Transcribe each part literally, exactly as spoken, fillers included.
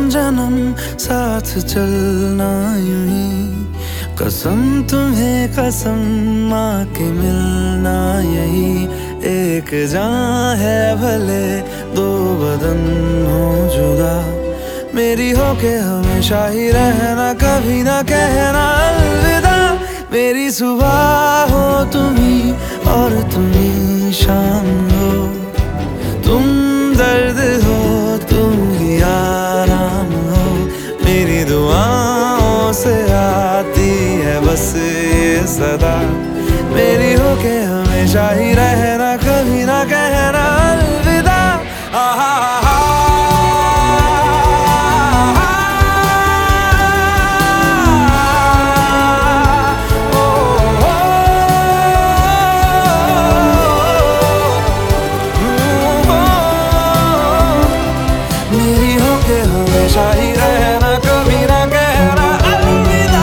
जन्म साथ चलना यूं ही, कसम तुम्हें कसम माँ के मिलना यही। एक जान है भले दो बदन हो जुदा, मेरी हो के हमेशा ही रहना, कभी ना कहना अलविदा। मेरी सुबह हो तुम्ही और तुम्ही शाम हो, तुम दर्द हो तुम ही आराम हो। मेरी दुआओं से आती है बस ये सदा, मेरी हो के हमेशा ही रहना, कभी ना कहना अलविदा। आहा हमेशा ही रहना, कभी ना कहना अलविदा।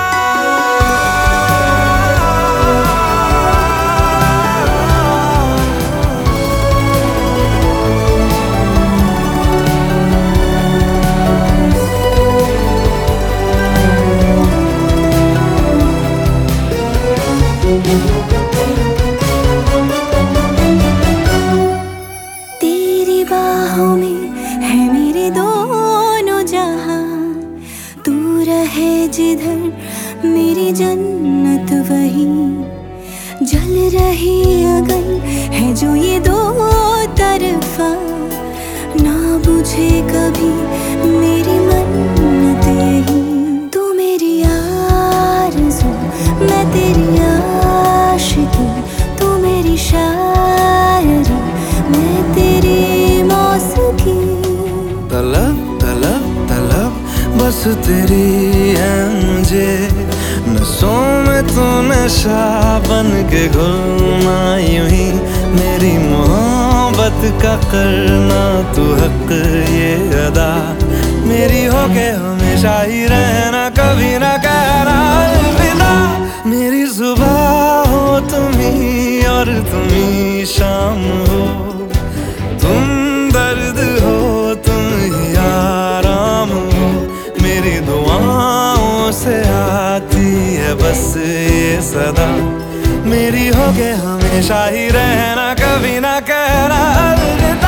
तेरी बाहों में है मेरे दोनों जहां, तू रहे जिधर मेरी जन्नत वही। जल रही अगन है जो ये दो तरफा, ना बुझे कभी मेरी मन्नत यही। तू मेरी आरज़ू मैं तेरी आशिकी, तू मेरी शायरी मैं तेरी मौसीकी। तलब तलब तलब बस तेरी है मुझे, नसों में तू नशा बन के घुलना यूं ही। मेरी मोहब्बत का करना तू हक ये अदा, मेरी हो के हमेशा ही रहना, कभी ना कहना अलविदा। मेरी सुबह हो तुम्ही और तुम्ही शाम हो, तुम दर्द हो तुम ही आराम हो। मेरी दुआओं से आती है बस ये सदा, मेरी हो के हमेशा ही रहना, कभी ना कहना अलविदा।